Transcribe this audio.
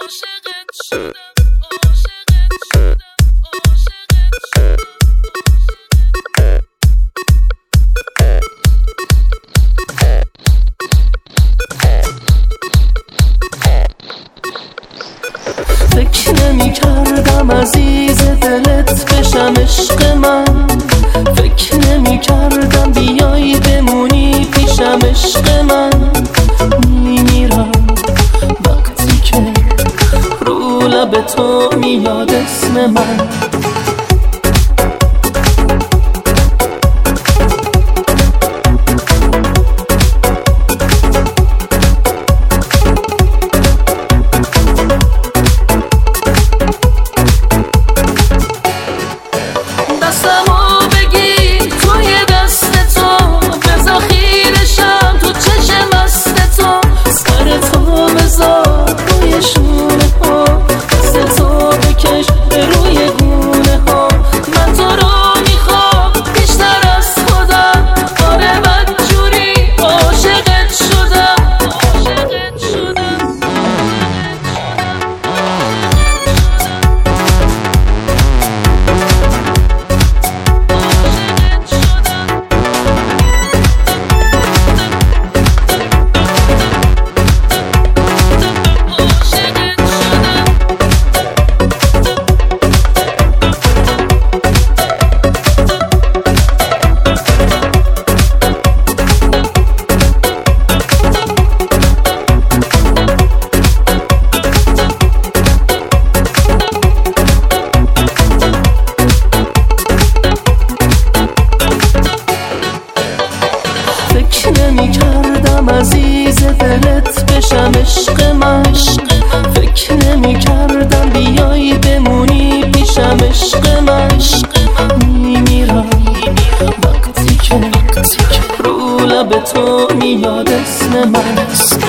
فکر نمی کردم عزیز دلت بشم عشق من، فکر نمی کردم بیایی بمونی پیشم عشق من. میمیرم وقتی که رو لب تو میاد اسم من. فکر نمی کردم عزیز دلت بشم عشق من، فکر نمی کردم بیایی بمونی پیشم عشق من. میمیرم وقتی که رو لب تو میاد اسم من.